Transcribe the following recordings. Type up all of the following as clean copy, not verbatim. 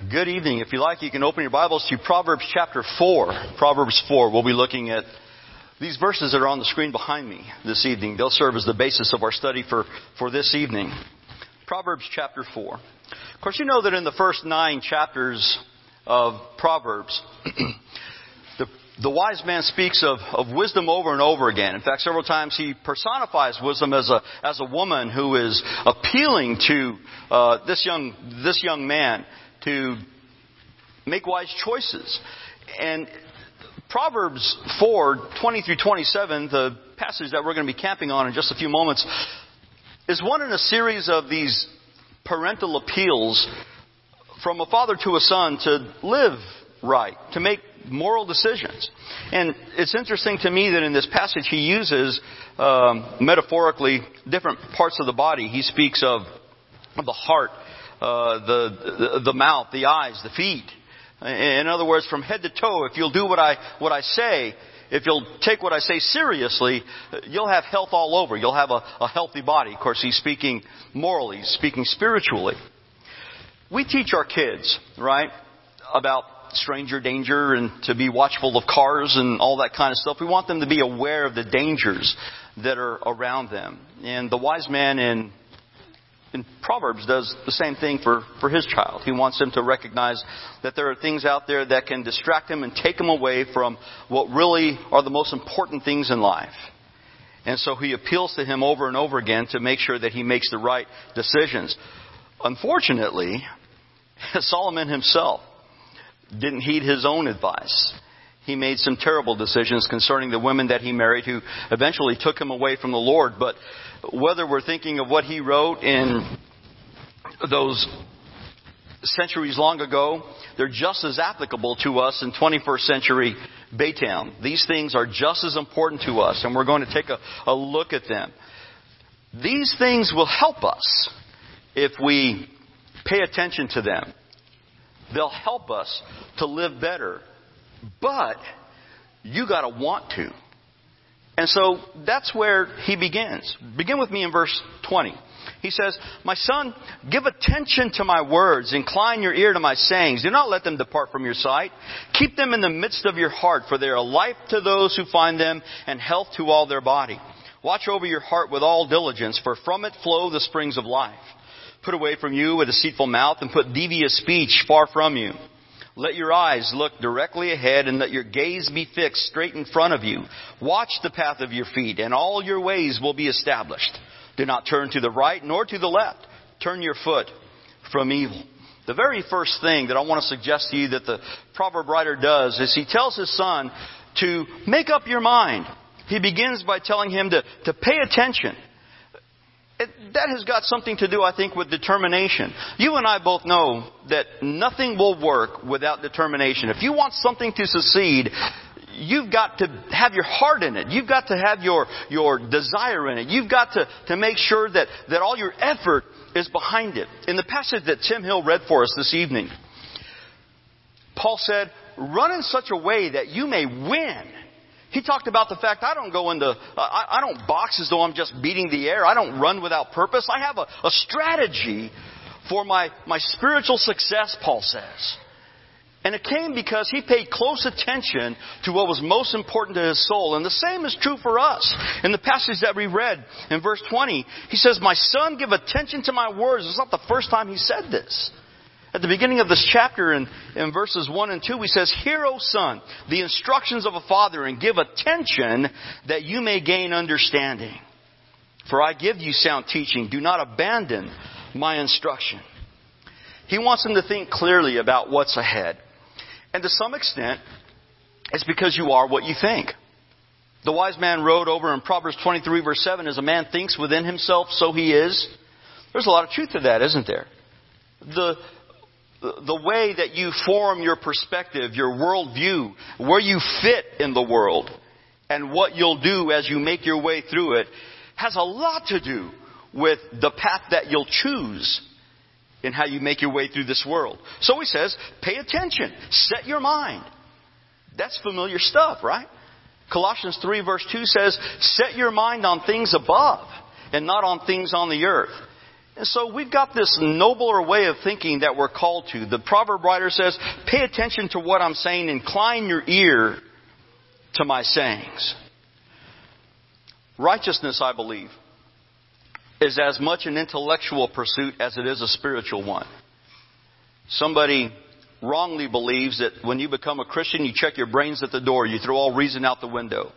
Good evening. If you like, you can open your Bibles to Proverbs chapter 4. Proverbs 4. We'll be looking at these verses that are on the screen behind me this evening. They'll serve as the basis of our study for this evening. Proverbs chapter 4. Of course, you know that in the first 9 chapters of Proverbs, the wise man speaks of wisdom over and over again. In fact, several times he personifies wisdom as a woman who is appealing to this young man to make wise choices. And Proverbs 4:20 through 27, the passage that we're going to be camping on in just a few moments, is one in a series of these parental appeals from a father to a son to live right, to make moral decisions. And it's interesting to me that in this passage he uses, metaphorically, different parts of the body. He speaks of the heart, the mouth, the eyes, the feet. In other words, from head to toe, if you'll do what I say, if you'll take what I say seriously, you'll have health all over. You'll have a healthy body. Of course, he's speaking morally, he's speaking spiritually. We teach our kids, right, about stranger danger and to be watchful of cars and all that kind of stuff. We want them to be aware of the dangers that are around them. And the wise man in Proverbs does the same thing for his child. He wants him to recognize that there are things out there that can distract him and take him away from what really are the most important things in life. And so he appeals to him over and over again to make sure that he makes the right decisions. Unfortunately, Solomon himself didn't heed his own advice. He made some terrible decisions concerning the women that he married who eventually took him away from the Lord. But whether we're thinking of what he wrote in those centuries long ago, they're just as applicable to us in 21st century Baytown. These things are just as important to us, and we're going to take a look at them. These things will help us if we pay attention to them. They'll help us to live better. But you got to want to. And so that's where he begins. Begin with me in verse 20. He says, "My son, give attention to my words. Incline your ear to my sayings. Do not let them depart from your sight. Keep them in the midst of your heart, for they are life to those who find them and health to all their body. Watch over your heart with all diligence, for from it flow the springs of life. Put away from you a deceitful mouth and put devious speech far from you. Let your eyes look directly ahead and let your gaze be fixed straight in front of you. Watch the path of your feet and all your ways will be established. Do not turn to the right nor to the left. Turn your foot from evil." The very first thing that I want to suggest to you that the proverb writer does is he tells his son to make up your mind. He begins by telling him to pay attention. That has got something to do, I think, with determination. You and I both know that nothing will work without determination. If you want something to succeed, you've got to have your heart in it. You've got to have your desire in it. You've got to make sure that all your effort is behind it. In the passage that Tim Hill read for us this evening, Paul said, "Run in such a way that you may win." He talked about the fact I don't box as though I'm just beating the air. I don't run without purpose. I have a strategy for my spiritual success, Paul says. And it came because he paid close attention to what was most important to his soul. And the same is true for us. In the passage that we read in verse 20, he says, "My son, give attention to my words." It's not the first time he said this. At the beginning of this chapter in verses 1 and 2, he says, "Hear, O son, the instructions of a father, and give attention that you may gain understanding. For I give you sound teaching. Do not abandon my instruction." He wants them to think clearly about what's ahead. And to some extent, it's because you are what you think. The wise man wrote over in Proverbs 23 verse 7, "As a man thinks within himself, so he is." There's a lot of truth to that, isn't there? The way that you form your perspective, your worldview, where you fit in the world, and what you'll do as you make your way through it, has a lot to do with the path that you'll choose in how you make your way through this world. So he says, pay attention. Set your mind. That's familiar stuff, right? Colossians 3 verse 2 says, "Set your mind on things above and not on things on the earth." And so we've got this nobler way of thinking that we're called to. The proverb writer says, pay attention to what I'm saying, incline your ear to my sayings. Righteousness, I believe, is as much an intellectual pursuit as it is a spiritual one. Somebody wrongly believes that when you become a Christian, you check your brains at the door, you throw all reason out the window.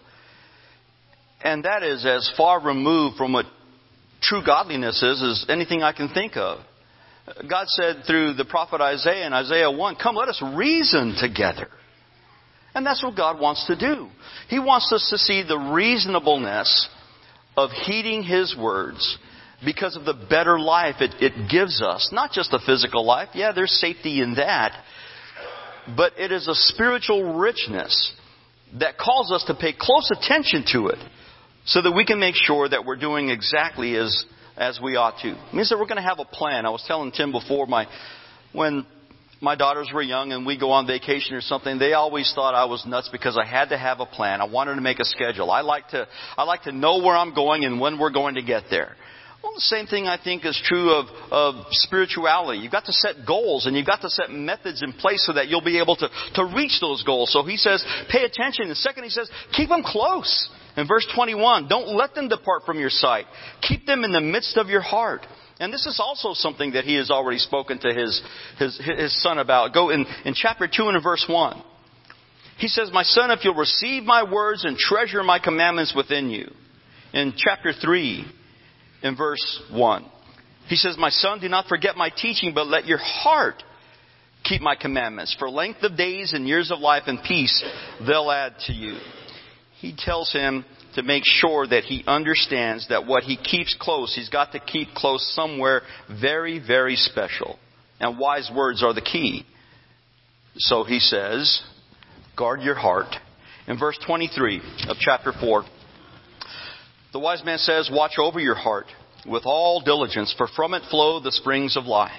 And that is as far removed from what true godliness is as anything I can think of. God said through the prophet Isaiah in Isaiah 1, come, let us reason together. And that's what God wants to do. He wants us to see the reasonableness of heeding His words because of the better life it gives us. Not just a physical life. Yeah, there's safety in that. But it is a spiritual richness that calls us to pay close attention to it so that we can make sure that we're doing exactly as we ought to. It means that we're going to have a plan. I was telling Tim before, when my daughters were young and we go on vacation or something, they always thought I was nuts because I had to have a plan. I wanted to make a schedule. I like to know where I'm going and when we're going to get there. Well, the same thing I think is true of spirituality. You've got to set goals and you've got to set methods in place so that you'll be able to reach those goals. So he says, pay attention. And second, he says, keep them close. In verse 21, don't let them depart from your sight. Keep them in the midst of your heart. And this is also something that he has already spoken to his son about. Go in chapter 2 and in verse 1. He says, my son, if you'll receive my words and treasure my commandments within you. In chapter 3, in verse 1, he says, my son, do not forget my teaching, but let your heart keep my commandments. For length of days and years of life and peace they'll add to you. He tells him to make sure that he understands that what he keeps close, he's got to keep close somewhere very, very special. And wise words are the key. So he says, guard your heart. In verse 23 of chapter 4, the wise man says, watch over your heart with all diligence, for from it flow the springs of life.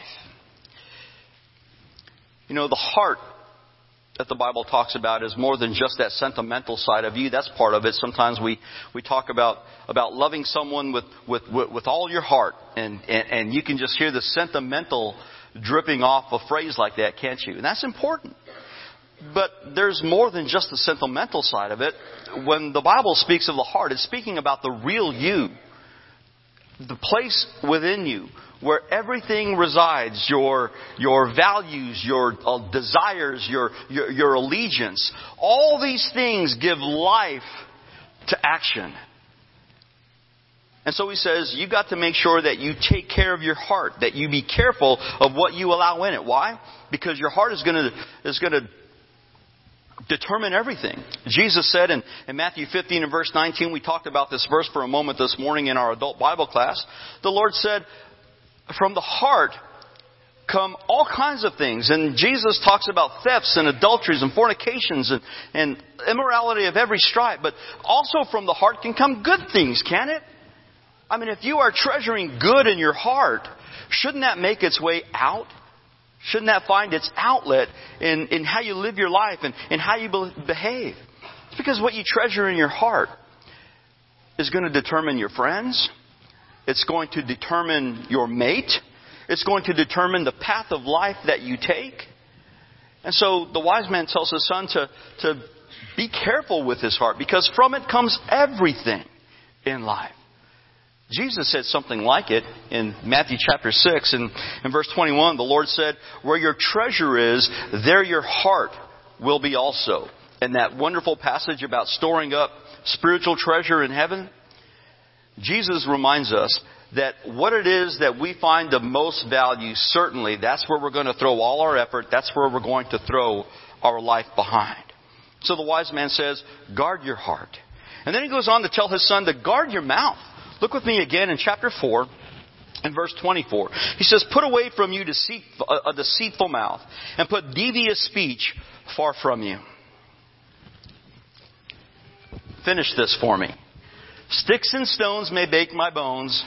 You know, the heart that the Bible talks about is more than just that sentimental side of you. That's part of it. Sometimes we talk about loving someone with all your heart. And you can just hear the sentimental dripping off a phrase like that, can't you? And that's important. But there's more than just the sentimental side of it. When the Bible speaks of the heart, it's speaking about the real you. The place within you where everything resides, your values, your desires, your allegiance. All these things give life to action. And so he says, you've got to make sure that you take care of your heart, that you be careful of what you allow in it. Why? Because your heart is going to determine everything. Jesus said in Matthew 15 and verse 19, we talked about this verse for a moment this morning in our adult Bible class. The Lord said, from the heart come all kinds of things. And Jesus talks about thefts and adulteries and fornications and immorality of every stripe. But also from the heart can come good things, can it? I mean, if you are treasuring good in your heart, shouldn't that make its way out? Shouldn't that find its outlet in how you live your life and how you behave? It's because what you treasure in your heart is going to determine your friends. It's going to determine your mate. It's going to determine the path of life that you take. And so the wise man tells his son to be careful with his heart, because from it comes everything in life. Jesus said something like it in Matthew chapter 6 and in verse 21. The Lord said, where your treasure is, there your heart will be also. And that wonderful passage about storing up spiritual treasure in heaven, Jesus reminds us that what it is that we find the most value, certainly that's where we're going to throw all our effort. That's where we're going to throw our life behind. So the wise man says, guard your heart. And then he goes on to tell his son to guard your mouth. Look with me again in chapter 4 and verse 24. He says, put away from you a deceitful mouth and put devious speech far from you. Finish this for me. Sticks and stones may break my bones.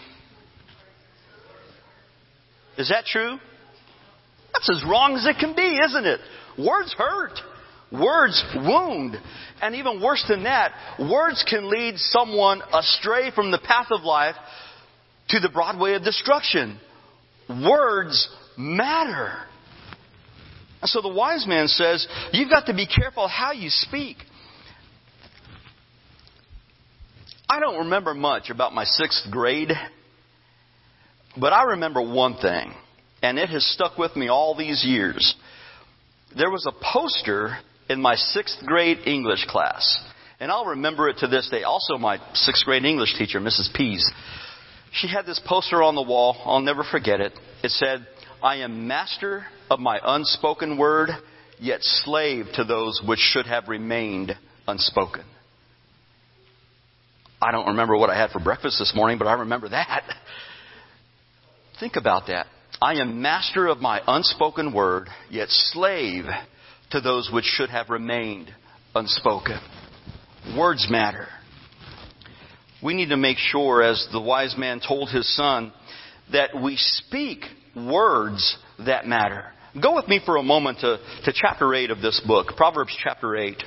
Is that true? That's as wrong as it can be, isn't it? Words hurt. Words wound. And even worse than that, words can lead someone astray from the path of life to the broad way of destruction. words matter. And so the wise man says, you've got to be careful how you speak. I don't remember much about my 6th grade, but I remember one thing, and it has stuck with me all these years. There was a poster in my 6th grade English class, and I'll remember it to this day. Also, my 6th grade English teacher, Mrs. Pease, she had this poster on the wall. I'll never forget it. It said, I am master of my unspoken word, yet slave to those which should have remained unspoken. I don't remember what I had for breakfast this morning, but I remember that. Think about that. I am master of my unspoken word, yet slave to those which should have remained unspoken. Words matter. We need to make sure, as the wise man told his son, that we speak words that matter. Go with me for a moment to chapter 8 of this book, Proverbs chapter 8.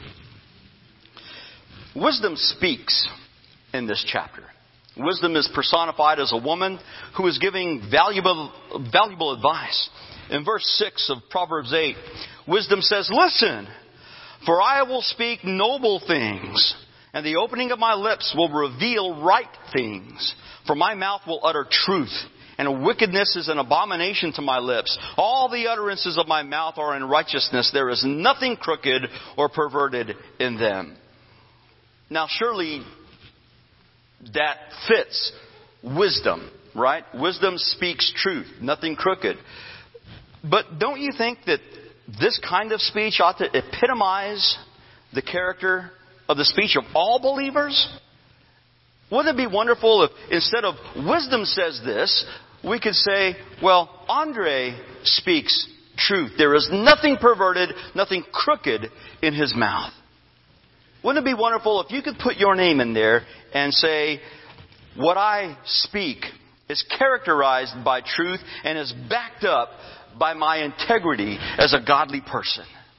Wisdom speaks in this chapter. Wisdom is personified as a woman who is giving valuable advice. In verse 6 of Proverbs 8, wisdom says, listen, for I will speak noble things, and the opening of my lips will reveal right things. For my mouth will utter truth, and wickedness is an abomination to my lips. All the utterances of my mouth are in righteousness. There is nothing crooked or perverted in them. Now, surely that fits wisdom, right? Wisdom speaks truth, nothing crooked. But don't you think that this kind of speech ought to epitomize the character of the speech of all believers? Wouldn't it be wonderful if instead of wisdom says this, we could say, well, Andre speaks truth. There is nothing perverted, nothing crooked in his mouth. Wouldn't it be wonderful if you could put your name in there and say, what I speak is characterized by truth and is backed up by my integrity as a godly person.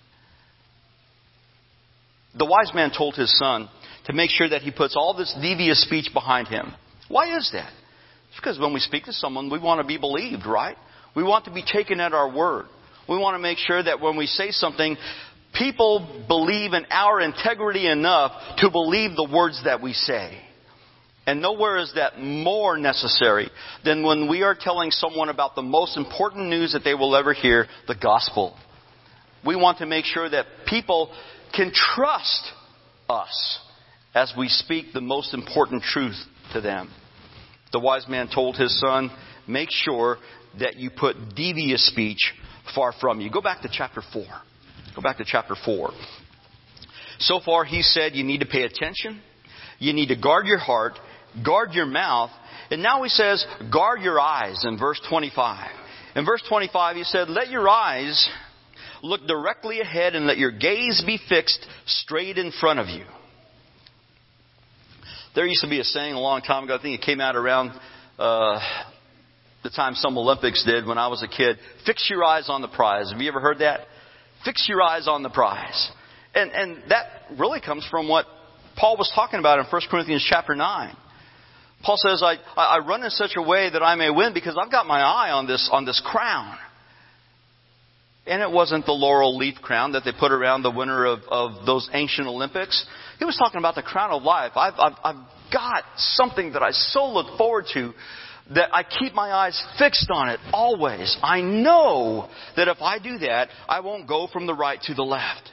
The wise man told his son to make sure that he puts all this devious speech behind him. Why is that? It's because when we speak to someone, we want to be believed, right? We want to be taken at our word. We want to make sure that when we say something, people believe in our integrity enough to believe the words that we say. And nowhere is that more necessary than when we are telling someone about the most important news that they will ever hear, the gospel. We want to make sure that people can trust us as we speak the most important truth to them. The wise man told his son, make sure that you put devious speech far from you. Go back to chapter 4. Go back to chapter 4. So far he said you need to pay attention. You need to guard your heart, guard your mouth. And now he says guard your eyes in verse 25. In verse 25 he said, let your eyes look directly ahead and let your gaze be fixed straight in front of you. There used to be a saying a long time ago, I think it came out around the time some Olympics did when I was a kid. Fix your eyes on the prize. Have you ever heard that? Fix your eyes on the prize. And that really comes from what Paul was talking about in 1 Corinthians chapter 9. Paul says, I run in such a way that I may win because I've got my eye on this crown. And it wasn't the laurel leaf crown that they put around the winner of those ancient Olympics. He was talking about the crown of life. I've got something that I so look forward to that I keep my eyes fixed on it always. I know that if I do that, I won't go from the right to the left.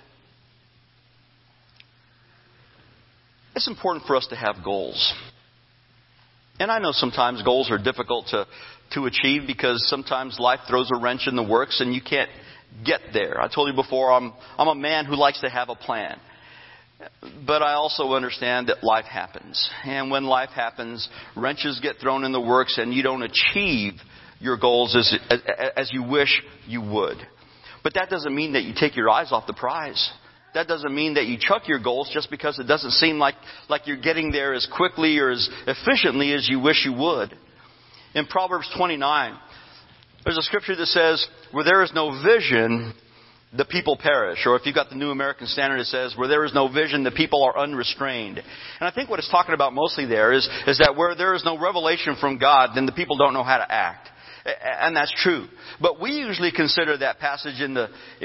It's important for us to have goals. And I know sometimes goals are difficult to achieve because sometimes life throws a wrench in the works and you can't get there. I told you before, I'm a man who likes to have a plan. But I also understand that life happens. And when life happens, wrenches get thrown in the works and you don't achieve your goals as you wish you would. But that doesn't mean that you take your eyes off the prize. That doesn't mean that you chuck your goals just because it doesn't seem like you're getting there as quickly or as efficiently as you wish you would. In Proverbs 29, there's a scripture that says, where there is no vision, the people perish. Or if you've got the New American Standard, it says, where there is no vision, the people are unrestrained. And I think what it's talking about mostly there is that where there is no revelation from God, then the people don't know how to act. And that's true. But we usually consider that passage in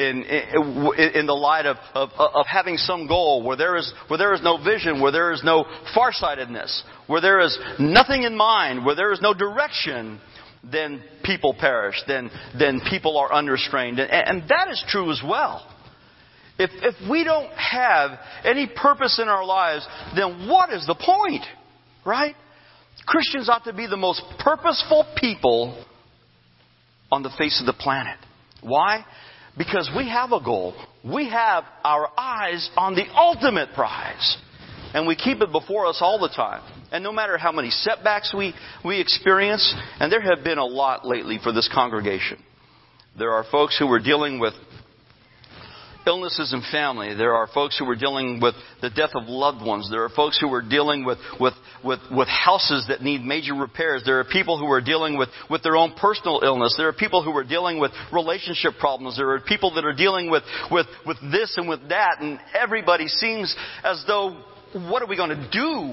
the light of having some goal, where there is no vision, where there is no farsightedness, where there is nothing in mind, where there is no direction. Then people perish. Then people are unrestrained, and that is true as well. If we don't have any purpose in our lives, then what is the point, right? Christians ought to be the most purposeful people on the face of the planet. Why? Because we have a goal. We have our eyes on the ultimate prize. And we keep it before us all the time. And no matter how many setbacks we experience, and there have been a lot lately for this congregation. There are folks who are dealing with illnesses in family. There are folks who are dealing with the death of loved ones. There are folks who are dealing with houses that need major repairs. There are people who are dealing with their own personal illness. There are people who are dealing with relationship problems. There are people that are dealing with this and with that. And everybody seems as though, what are we going to do?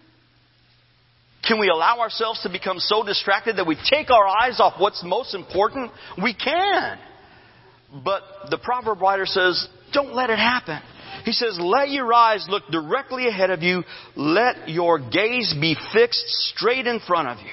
Can we allow ourselves to become so distracted that we take our eyes off what's most important? We can. But the proverb writer says, don't let it happen. He says, let your eyes look directly ahead of you. Let your gaze be fixed straight in front of you.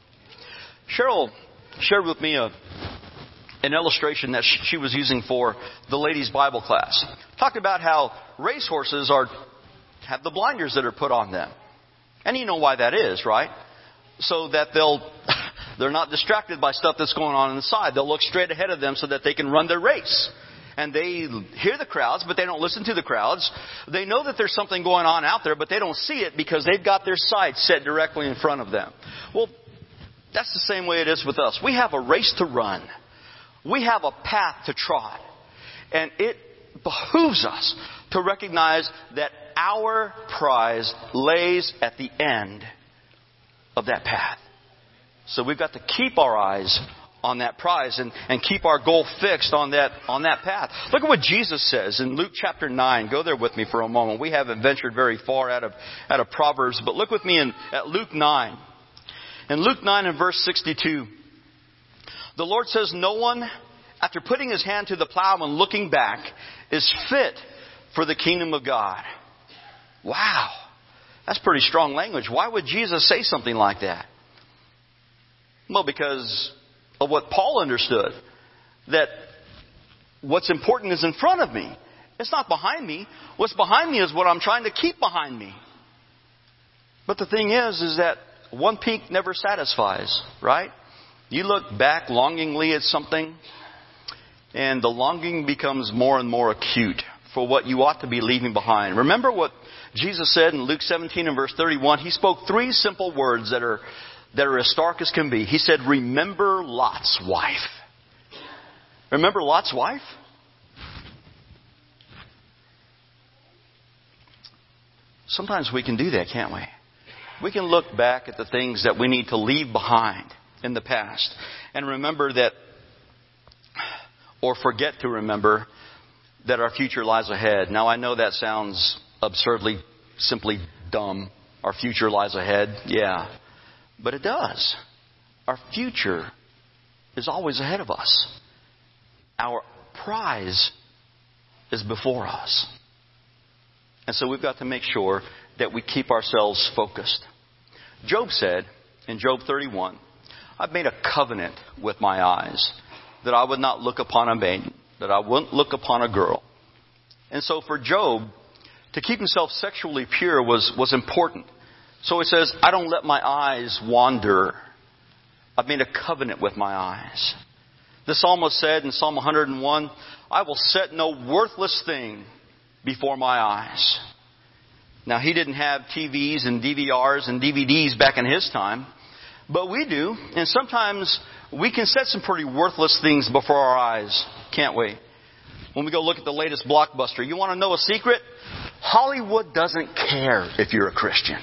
Cheryl shared with me an illustration that she was using for the ladies' Bible class. Talked about how racehorses have the blinders that are put on them. And you know why that is, right? So that they're not distracted by stuff that's going on the side. They'll look straight ahead of them so that they can run their race. And they hear the crowds, but they don't listen to the crowds. They know that there's something going on out there, but they don't see it because they've got their sights set directly in front of them. Well, that's the same way it is with us. We have a race to run. We have a path to trot. And it behooves us to recognize that our prize lays at the end of that path. So we've got to keep our eyes on that prize and keep our goal fixed on that path. Look at what Jesus says in Luke chapter 9. Go there with me for a moment. We haven't ventured very far out of Proverbs, but look with me at Luke 9. In Luke 9 and verse 62, the Lord says, no one, after putting his hand to the plow and looking back, is fit for the kingdom of God. Wow. That's pretty strong language. Why would Jesus say something like that? Well, because of what Paul understood. That what's important is in front of me. It's not behind me. What's behind me is what I'm trying to keep behind me. But the thing is that one peak never satisfies, right? You look back longingly at something, and the longing becomes more and more acute for what you ought to be leaving behind. Remember what Jesus said in Luke 17 and verse 31? He spoke three simple words that are as stark as can be. He said, remember Lot's wife. Remember Lot's wife? Sometimes we can do that, can't we? We can look back at the things that we need to leave behind in the past and remember that, or forget to remember, that our future lies ahead. Now, I know that sounds absurdly, simply dumb. Our future lies ahead. Yeah. But it does. Our future is always ahead of us. Our prize is before us. And so we've got to make sure that we keep ourselves focused. Job said in Job 31, I've made a covenant with my eyes that I would not look upon a maiden, that I wouldn't look upon a girl. And so for Job, to keep himself sexually pure was important. So he says, I don't let my eyes wander. I've made a covenant with my eyes. The psalmist said in Psalm 101, I will set no worthless thing before my eyes. Now, he didn't have TVs and DVRs and DVDs back in his time, but we do. And sometimes we can set some pretty worthless things before our eyes, can't we? When we go look at the latest blockbuster, you want to know a secret? Hollywood doesn't care if you're a Christian.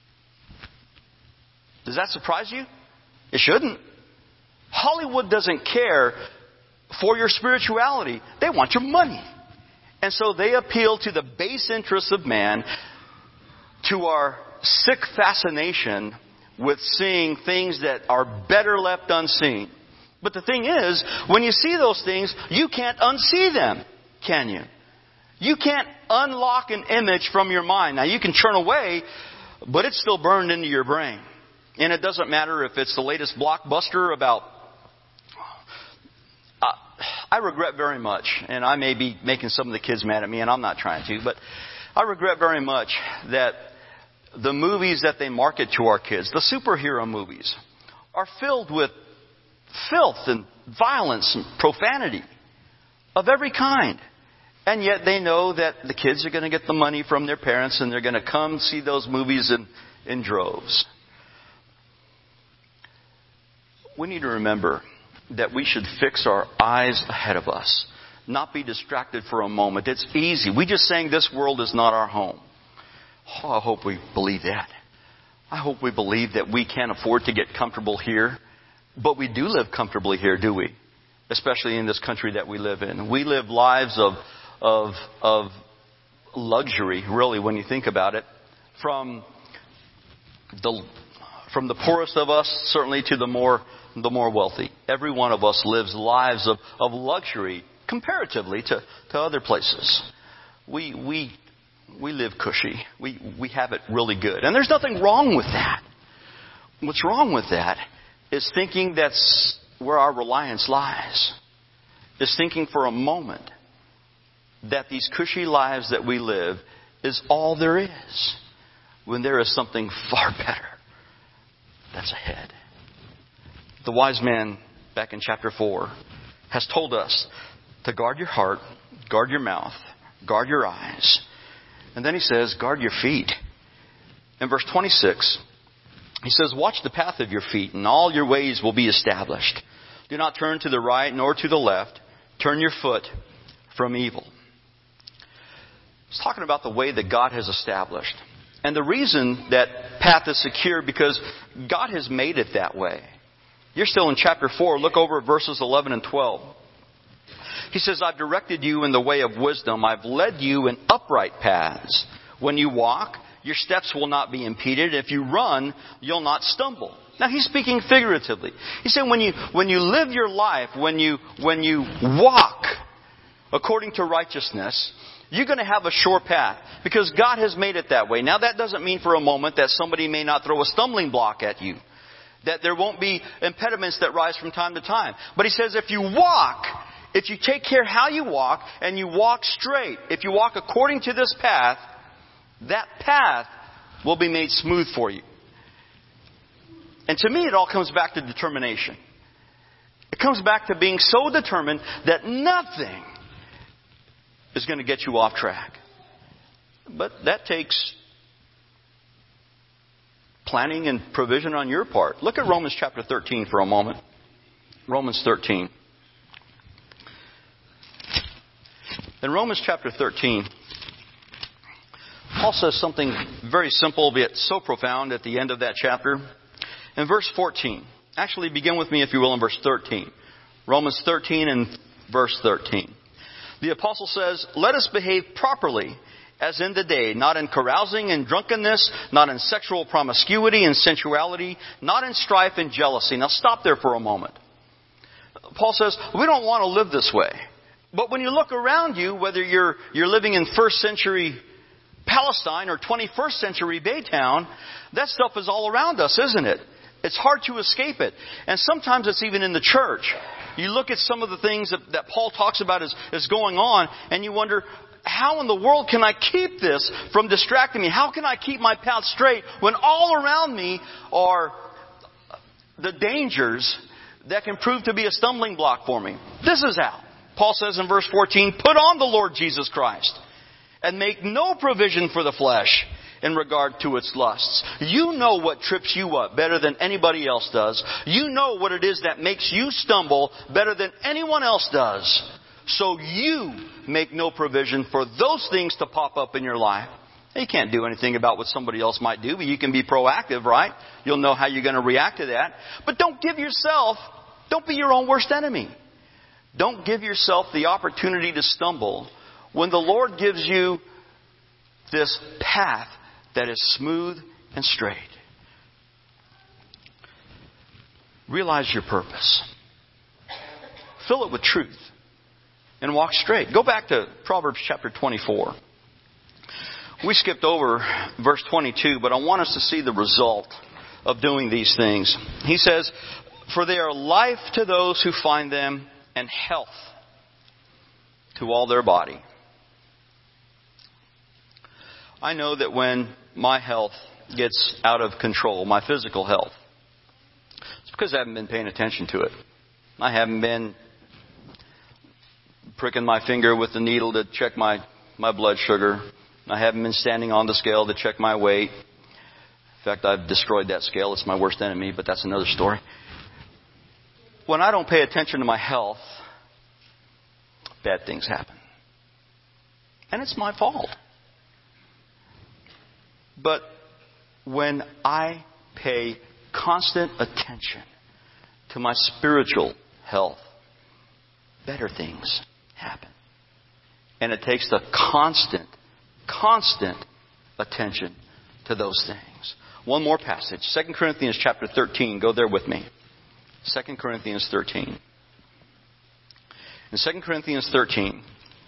Does that surprise you? It shouldn't. Hollywood doesn't care for your spirituality. They want your money. And so they appeal to the base interests of man, to our sick fascination with seeing things that are better left unseen. But the thing is, when you see those things, you can't unsee them, can you? You can't unlock an image from your mind. Now, you can turn away, but it's still burned into your brain. And it doesn't matter if it's the latest blockbuster about... I regret very much, and I may be making some of the kids mad at me, and I'm not trying to, but I regret very much that the movies that they market to our kids, the superhero movies, are filled with filth and violence and profanity of every kind. And yet they know that the kids are going to get the money from their parents and they're going to come see those movies in droves. We need to remember that we should fix our eyes ahead of us, not be distracted for a moment. It's easy. We just sang this world is not our home. Oh, I hope we believe that. I hope we believe that we can't afford to get comfortable here. But we do live comfortably here, do we? Especially in this country that we live in. We live lives of luxury, really, when you think about it. From the poorest of us, certainly, to the more wealthy. Every one of us lives lives of luxury comparatively to other places. We live cushy. We have it really good. And there's nothing wrong with that. What's wrong with that is thinking that's where our reliance lies. Is thinking for a moment that these cushy lives that we live is all there is, when there is something far better that's ahead. The wise man, back in chapter 4, has told us to guard your heart, guard your mouth, guard your eyes. And then he says, guard your feet. In verse 26, he says, watch the path of your feet, and all your ways will be established. Do not turn to the right nor to the left. Turn your foot from evil. He's talking about the way that God has established. And the reason that path is secure, because God has made it that way. You're still in chapter 4. Look over at verses 11 and 12. He says, I've directed you in the way of wisdom. I've led you in upright paths. When you walk, your steps will not be impeded. If you run, you'll not stumble. Now, he's speaking figuratively. He said when you live your life, when you walk according to righteousness, you're going to have a sure path because God has made it that way. Now, that doesn't mean for a moment that somebody may not throw a stumbling block at you, that there won't be impediments that rise from time to time. But he says if you walk, if you take care how you walk and you walk straight, if you walk according to this path, that path will be made smooth for you. And to me, it all comes back to determination. It comes back to being so determined that nothing is going to get you off track. But that takes planning and provision on your part. Look at Romans chapter 13 for a moment. Romans 13. In Romans chapter 13, Paul says something very simple, yet so profound at the end of that chapter. In verse 14, actually begin with me if you will in verse 13. Romans 13 and verse 13. The apostle says, let us behave properly as in the day, not in carousing and drunkenness, not in sexual promiscuity and sensuality, not in strife and jealousy. Now stop there for a moment. Paul says, we don't want to live this way. But when you look around you, whether you're living in first century Palestine or 21st century Baytown, that stuff is all around us, isn't it? It's hard to escape it. And sometimes it's even in the church. You look at some of the things that Paul talks about is going on, and you wonder, how in the world can I keep this from distracting me? How can I keep my path straight when all around me are the dangers that can prove to be a stumbling block for me? This is how. Paul says in verse 14, put on the Lord Jesus Christ and make no provision for the flesh in regard to its lusts. You know what trips you up better than anybody else does. You know what it is that makes you stumble better than anyone else does. So you make no provision for those things to pop up in your life. You can't do anything about what somebody else might do, but you can be proactive, right? You'll know how you're going to react to that. But don't be your own worst enemy. Don't give yourself the opportunity to stumble when the Lord gives you this path that is smooth and straight. Realize your purpose. fill it with truth and walk straight. Go back to Proverbs chapter 24. We skipped over verse 22, but I want us to see the result of doing these things. He says, for they are life to those who find them and health to all their body. I know that when my health gets out of control, my physical health, it's because I haven't been paying attention to it. I haven't been pricking my finger with the needle to check my blood sugar. I haven't been standing on the scale to check my weight. In fact, I've destroyed that scale. It's my worst enemy, but that's another story. When I don't pay attention to my health, bad things happen. And it's my fault. But when I pay constant attention to my spiritual health, better things happen. And it takes the constant attention to those things. One more passage. 2 Corinthians chapter 13. Go there with me. 2 Corinthians 13. In 2 Corinthians 13,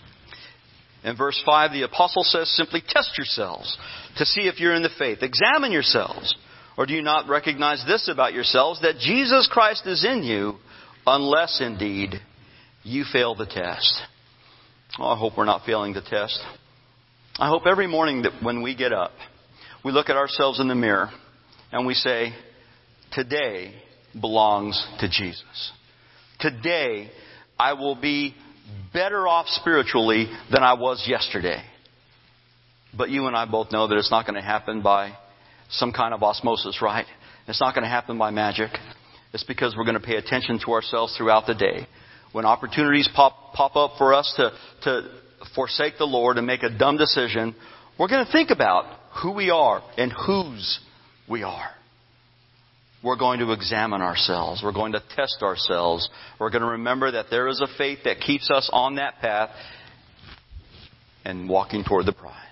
in verse 5, the apostle says simply, test yourselves to see if you're in the faith. Examine yourselves. Or do you not recognize this about yourselves, that Jesus Christ is in you, unless indeed you fail the test? Oh, I hope we're not failing the test. I hope every morning that when we get up, we look at ourselves in the mirror and we say, today belongs to Jesus. Today I will be better off spiritually than I was yesterday. But you and I both know that it's not going to happen by some kind of osmosis, right? It's not going to happen by magic. It's because we're going to pay attention to ourselves throughout the day. When opportunities pop up for us to forsake the Lord and make a dumb decision, we're going to think about who we are and whose we are. We're going to examine ourselves. We're going to test ourselves. We're going to remember that there is a faith that keeps us on that path and walking toward the prize.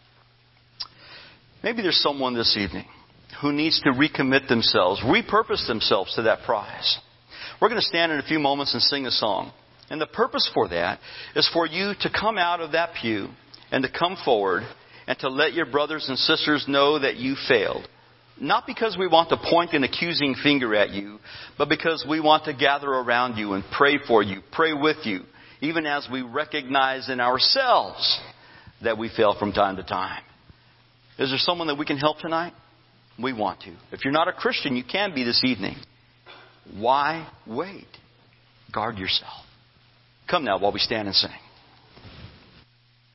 Maybe there's someone this evening who needs to recommit themselves, repurpose themselves to that prize. We're going to stand in a few moments and sing a song. And the purpose for that is for you to come out of that pew and to come forward and to let your brothers and sisters know that you failed. Not because we want to point an accusing finger at you, but because we want to gather around you and pray for you, pray with you, even as we recognize in ourselves that we fail from time to time. Is there someone that we can help tonight? We want to. If you're not a Christian, you can be this evening. Why wait? Guard yourself. Come now while we stand and sing.